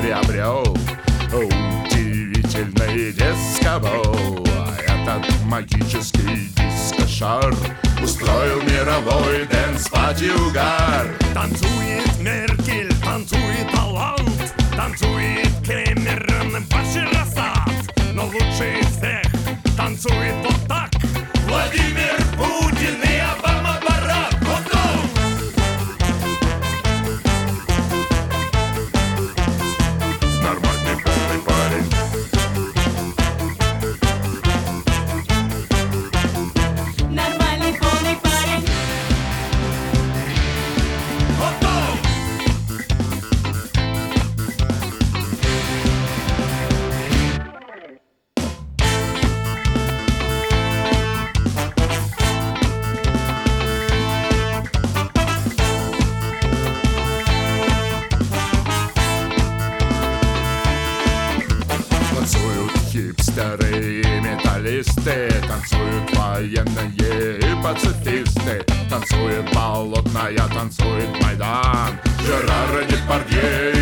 приобрел удивительный дискобол. Этот магический дискошар устроил мировой дэнс-пати угар. Танцует Меркель, танцует Оланд, танцует Кэмерон, Башир Асад. Но лучше всех танцует вот так Владимир Путин и Обама Барак. Готов! Нормальный полный парень. Нормальный полный парень. Готов! Танцуют хипстеры и металлисты, танцуют военные и пацифисты, танцует болотная, танцует Майдан, Жерар Депардье